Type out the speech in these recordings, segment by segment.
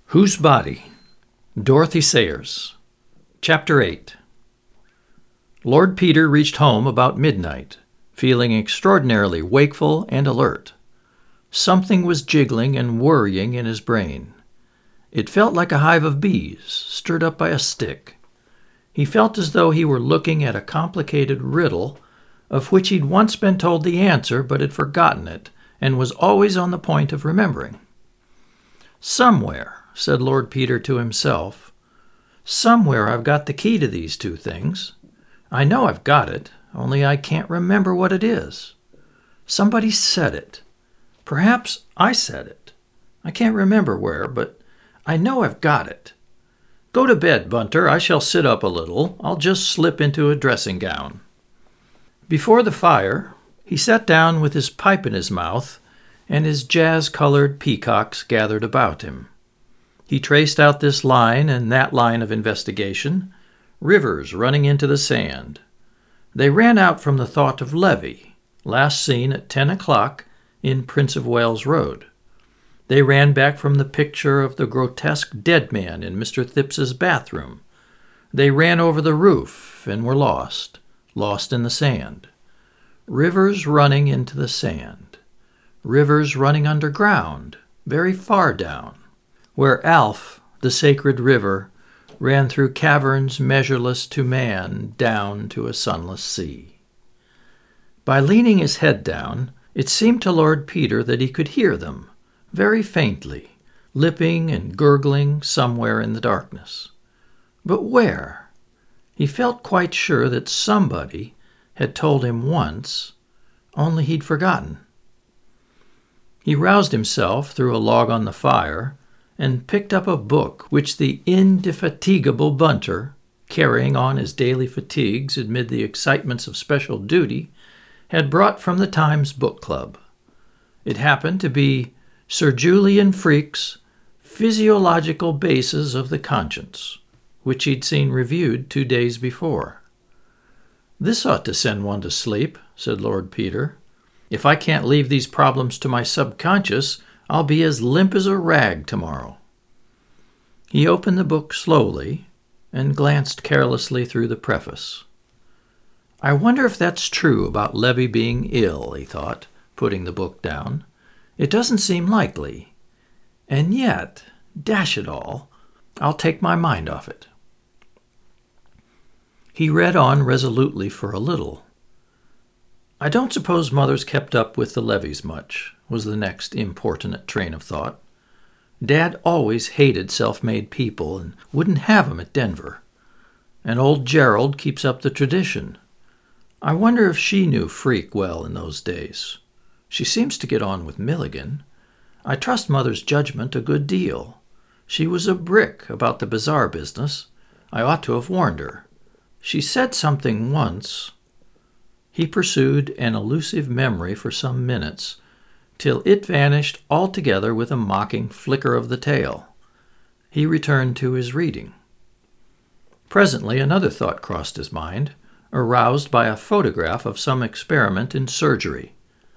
Whose Body? Dorothy Sayers. Chapter 8. Lord Peter reached home about midnight, feeling extraordinarily wakeful and alert. Something was jiggling and worrying in his brain. It felt like a hive of bees stirred up by a stick. He felt as though he were looking at a complicated riddle of which he'd once been told the answer but had forgotten it and was always on the point of remembering. "Somewhere," said Lord Peter to himself, "somewhere I've got the key to these two things. I know I've got it, only I can't remember what it is. Somebody said it. Perhaps I said it. I can't remember where, but I know I've got it. Go to bed, Bunter. I shall sit up a little. I'll just slip into a dressing gown." Before the fire, he sat down with his pipe in his mouth and his jazz-colored peacocks gathered about him. He traced out this line and that line of investigation, rivers running into the sand. They ran out from the thought of Levy, last seen at 10 o'clock in Prince of Wales Road. They ran back from the picture of the grotesque dead man in Mr. Thipps's bathroom. They ran over the roof and were lost in the sand. Rivers running into the sand. Rivers running underground, very far down, where Alph, the sacred river, ran through caverns measureless to man down to a sunless sea. By leaning his head down, it seemed to Lord Peter that he could hear them, very faintly, lipping and gurgling somewhere in the darkness. But where? He felt quite sure that somebody had told him once, only he'd forgotten. He roused himself, threw a log on the fire, and picked up a book which the indefatigable Bunter, carrying on his daily fatigues amid the excitements of special duty, had brought from the Times Book Club. It happened to be Sir Julian Freke's Physiological Bases of the Conscience, which he'd seen reviewed 2 days before. "This ought to send one to sleep," said Lord Peter. "If I can't leave these problems to my subconscious, I'll be as limp as a rag tomorrow." He opened the book slowly and glanced carelessly through the preface. "I wonder if that's true about Levy being ill," he thought, putting the book down. "It doesn't seem likely. And yet, dash it all, I'll take my mind off it." He read on resolutely for a little. "I don't suppose Mother's kept up with the Levys much," was the next importunate train of thought. "Dad always hated self-made people and wouldn't have 'em at Denver. And old Gerald keeps up the tradition. I wonder if she knew Freke well in those days. She seems to get on with Milligan. I trust Mother's judgment a good deal. She was a brick about the bazaar business. I ought to have warned her. She said something once." He pursued an elusive memory for some minutes, till it vanished altogether with a mocking flicker of the tail. He returned to his reading. Presently another thought crossed his mind, aroused by a photograph of some experiment in surgery.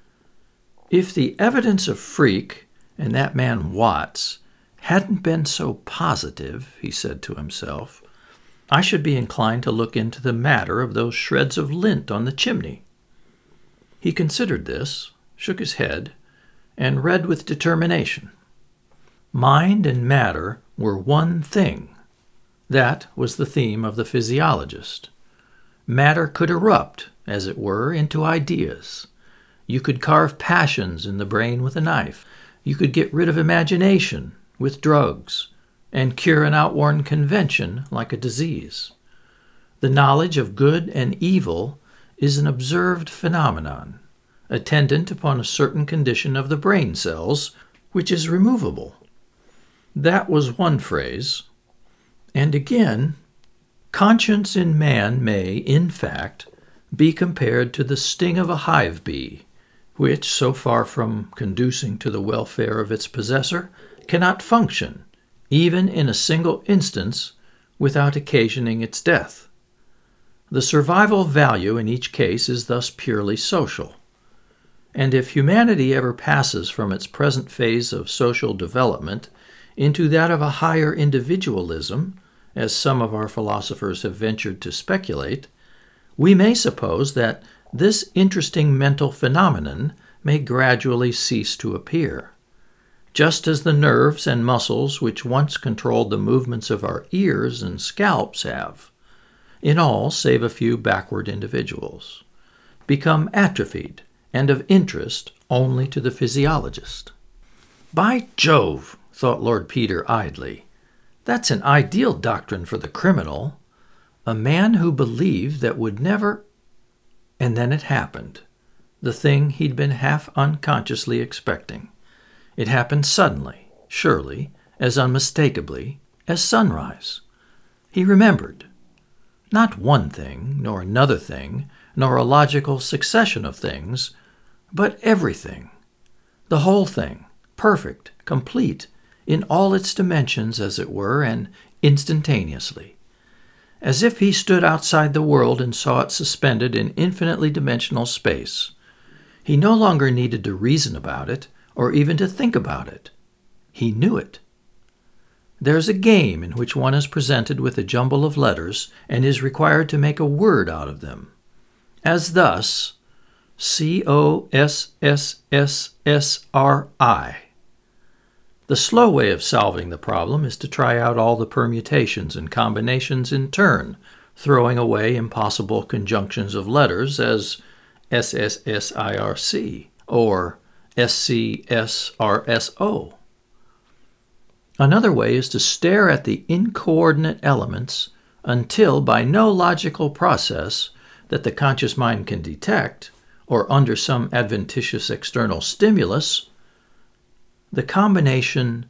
"If the evidence of Freke and that man Watts hadn't been so positive," he said to himself, "I should be inclined to look into the matter of those shreds of lint on the chimney." He considered this, shook his head, and read with determination. Mind and matter were one thing. That was the theme of the physiologist. Matter could erupt, as it were, into ideas. You could carve passions in the brain with a knife. You could get rid of imagination with drugs, and cure an outworn convention like a disease. The knowledge of good and evil is an observed phenomenon, attendant upon a certain condition of the brain cells, which is removable. That was one phrase. And again, conscience in man may, in fact, be compared to the sting of a hive bee, which, so far from conducing to the welfare of its possessor, cannot function, even in a single instance, without occasioning its death. The survival value in each case is thus purely social. And if humanity ever passes from its present phase of social development into that of a higher individualism, as some of our philosophers have ventured to speculate, we may suppose that this interesting mental phenomenon may gradually cease to appear, just as the nerves and muscles which once controlled the movements of our ears and scalps have, in all save a few backward individuals, become atrophied and of interest only to the physiologist. By Jove, thought Lord Peter idly, that's an ideal doctrine for the criminal. A man who believed that would never... And then it happened, the thing he'd been half unconsciously expecting. It happened suddenly, surely, as unmistakably as sunrise. He remembered. Not one thing, nor another thing, nor a logical succession of things, but everything. The whole thing, perfect, complete, in all its dimensions, as it were, and instantaneously. As if he stood outside the world and saw it suspended in infinitely dimensional space. He no longer needed to reason about it, or even to think about it. He knew it. There's a game in which one is presented with a jumble of letters and is required to make a word out of them. As thus, COSSSSRI. The slow way of solving the problem is to try out all the permutations and combinations in turn, throwing away impossible conjunctions of letters as SSSIRC or SCSRSO. Another way is to stare at the incoordinate elements until, by no logical process that the conscious mind can detect, or under some adventitious external stimulus, the combination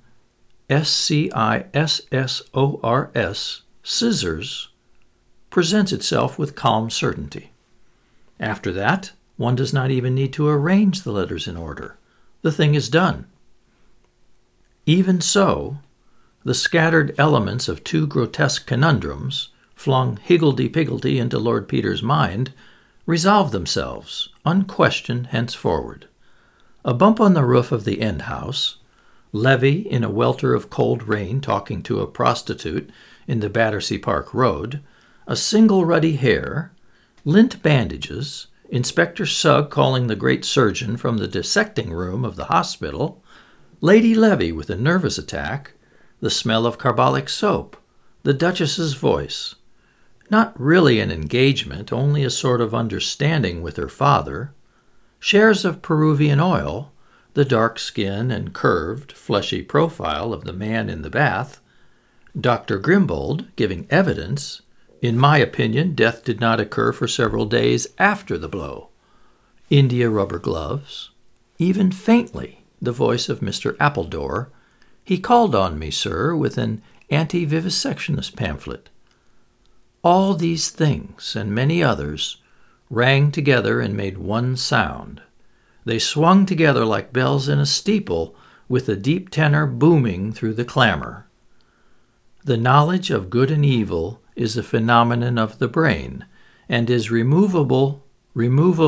SCISSORS, scissors, presents itself with calm certainty. After that, one does not even need to arrange the letters in order. The thing is done. Even so, the scattered elements of two grotesque conundrums, flung higgledy-piggledy into Lord Peter's mind, resolve themselves, unquestioned henceforward. A bump on the roof of the end house, Levy in a welter of cold rain talking to a prostitute in the Battersea Park Road, a single ruddy hair, lint bandages, Inspector Sugg calling the great surgeon from the dissecting room of the hospital, Lady Levy with a nervous attack, the smell of carbolic soap, the Duchess's voice. Not really an engagement, only a sort of understanding with her father. Shares of Peruvian oil, the dark skin and curved, fleshy profile of the man in the bath. Dr. Grimbold giving evidence. In my opinion, death did not occur for several days after the blow. India rubber gloves. Even faintly, the voice of Mr. Appledore. He called on me, sir, with an anti-vivisectionist pamphlet. All these things, and many others, rang together and made one sound. They swung together like bells in a steeple, with the deep tenor booming through the clamor. The knowledge of good and evil is a phenomenon of the brain, and is removable. The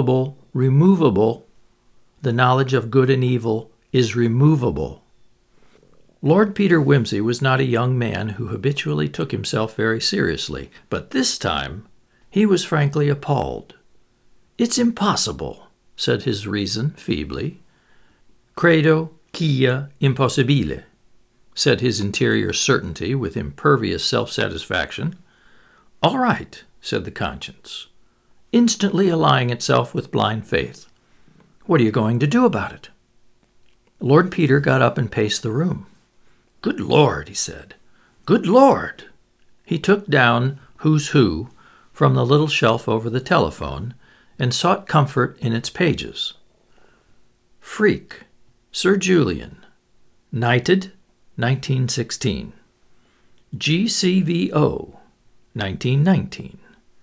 knowledge of good and evil is removable. Lord Peter Wimsey was not a young man who habitually took himself very seriously, but this time he was frankly appalled. "It's impossible," said his reason feebly. "Credo quia impossibile," said his interior certainty with impervious self-satisfaction. "All right," said the conscience, instantly allying itself with blind faith. "What are you going to do about it?" Lord Peter got up and paced the room. "Good Lord," he said. "Good Lord!" He took down Who's Who from the little shelf over the telephone and sought comfort in its pages. Freak, Sir Julian, knighted, 1916. GCVO, 1919.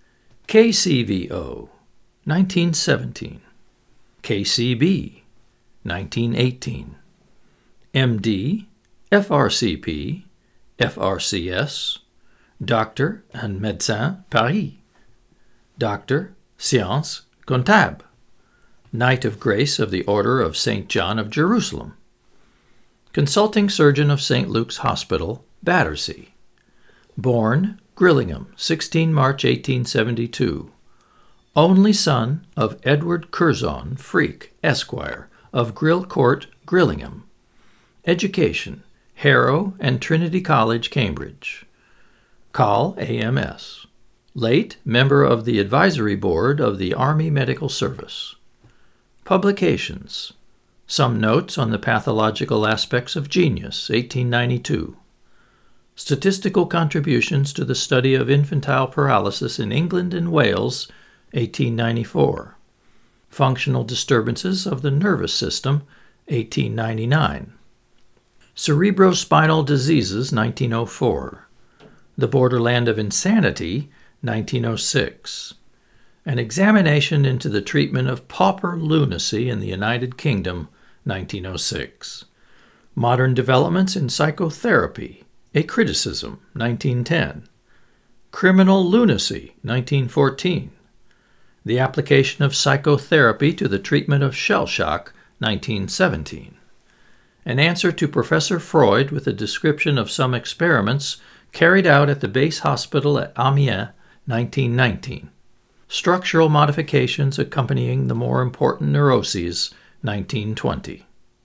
KCVO, 1917. KCB, 1918. MD, FRCP, FRCS, Doctor and Médecin Paris, Doctor, Sciences Comptables, Knight of Grace of the Order of St. John of Jerusalem. Consulting Surgeon of St. Luke's Hospital, Battersea. Born, Grillingham, 16 March 1872. Only son of Edward Curzon, Freak, Esquire, of Grill Court, Grillingham. Education, Harrow and Trinity College, Cambridge. Col. AMS. Late member of the Advisory Board of the Army Medical Service. Publications. Some Notes on the Pathological Aspects of Genius, 1892. Statistical Contributions to the Study of Infantile Paralysis in England and Wales, 1894. Functional Disturbances of the Nervous System, 1899. Cerebrospinal Diseases, 1904. The Borderland of Insanity, 1906. An Examination into the Treatment of Pauper Lunacy in the United Kingdom, 1906. Modern Developments in Psychotherapy, A Criticism, 1910. Criminal Lunacy, 1914. The Application of Psychotherapy to the Treatment of Shell Shock, 1917. An answer to Professor Freud with a description of some experiments carried out at the base hospital at Amiens, 1919. Structural modifications accompanying the more important neuroses, 1920.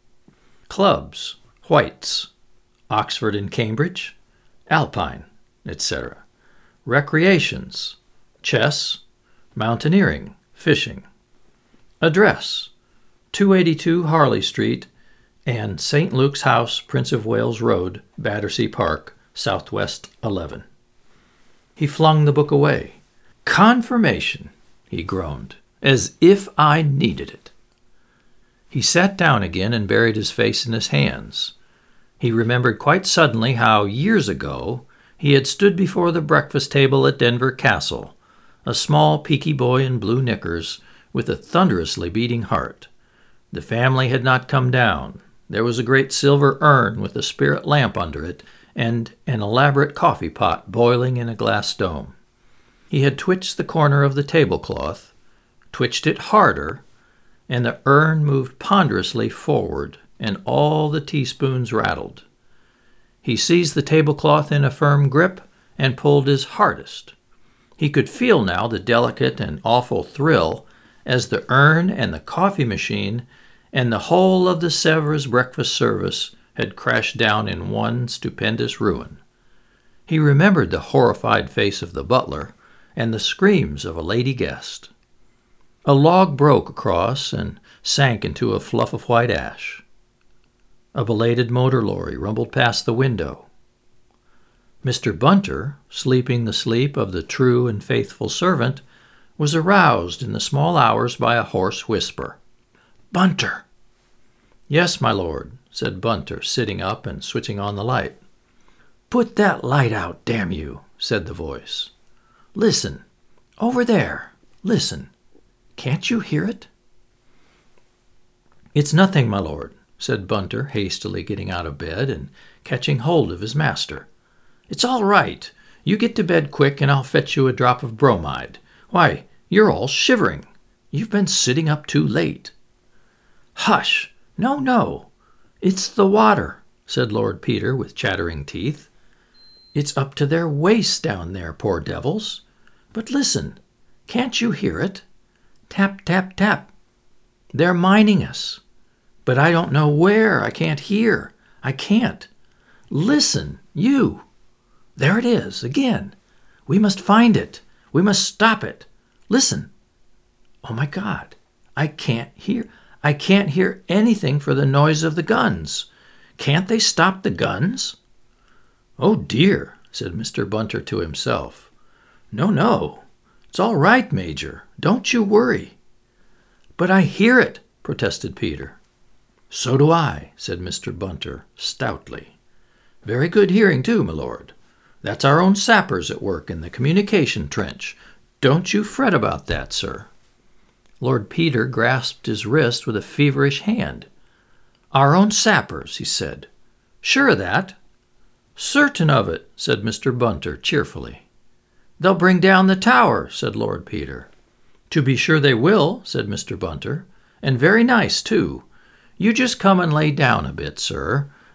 Clubs, Whites, Oxford and Cambridge, Alpine, etc. Recreations, chess, mountaineering, fishing. Address, 282 Harley Street and St. Luke's House, Prince of Wales Road, Battersea Park, Southwest 11. He flung the book away. Confirmation, he groaned, as if I needed it. He sat down again and buried his face in his hands. He remembered quite suddenly how, years ago, he had stood before the breakfast table at Denver Castle, a small, peaky boy in blue knickers, with a thunderously beating heart. The family had not come down. There was a great silver urn with a spirit lamp under it, and an elaborate coffee pot boiling in a glass dome. He had twitched the corner of the tablecloth, twitched it harder, and the urn moved ponderously forward, and all the teaspoons rattled. He seized the tablecloth in a firm grip and pulled his hardest. He could feel now the delicate and awful thrill as the urn and the coffee machine and the whole of the Sèvres breakfast service had crashed down in one stupendous ruin. He remembered the horrified face of the butler and the screams of a lady guest. A log broke across and sank into a fluff of white ash. A belated motor lorry rumbled past the window. Mr. Bunter, sleeping the sleep of the true and faithful servant, was aroused in the small hours by a hoarse whisper. "Bunter!" "Yes, my lord," said Bunter, sitting up and switching on the light. "Put that light out, damn you," said the voice. "Listen. Over there. Listen. Can't you hear it?" "It's nothing, my lord," said Bunter, hastily getting out of bed and catching hold of his master. "It's all right. You get to bed quick and I'll fetch you a drop of bromide. Why, you're all shivering. You've been sitting up too late." "Hush! No, no. It's the water," said Lord Peter with chattering teeth. "It's up to their waists down there, poor devils. But listen. Can't you hear it? Tap, tap, tap. They're mining us. But I don't know where. I can't hear. I can't. Listen, you. There it is, again. We must find it. We must stop it. Listen. Oh, my God. I can't hear. I can't hear anything for the noise of the guns. Can't they stop the guns?" "Oh, dear," said Mr. Bunter to himself. "No, no. It's all right, Major. Don't you worry." "But I hear it," protested Peter. "So do I," said Mr. Bunter stoutly. "Very good hearing, too, my lord. That's our own sappers at work in the communication trench. Don't you fret about that, sir." Lord Peter grasped his wrist with a feverish hand. "Our own sappers," he said. "Sure of that?" "Certain of it," said Mr. Bunter cheerfully. "They'll bring down the tower," said Lord Peter. "To be sure they will," said Mr. Bunter, "and very nice, too. You just come and lay down a bit, sir.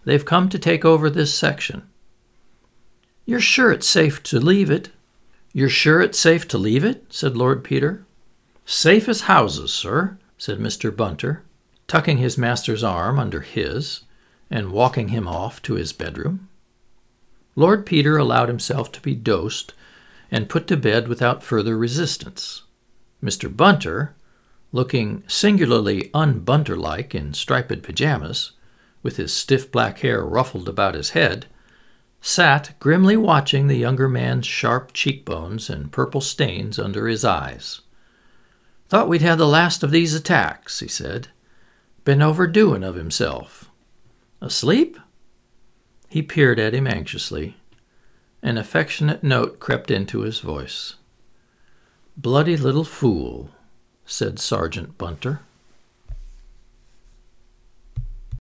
They've come to take over this section." "You're sure it's safe to leave it?" "You're sure it's safe to leave it?" said Lord Peter. "Safe as houses, sir," said Mr. Bunter, tucking his master's arm under his and walking him off to his bedroom. Lord Peter allowed himself to be dosed and put to bed without further resistance. Mr. Bunter, looking singularly un-Bunter-like in striped pajamas, with his stiff black hair ruffled about his head, sat grimly watching the younger man's sharp cheekbones and purple stains under his eyes. "Thought we'd had the last of these attacks," he said. "Been overdoing of himself. Asleep?" He peered at him anxiously. An affectionate note crept into his voice. "Bloody little fool," said Sergeant Bunter.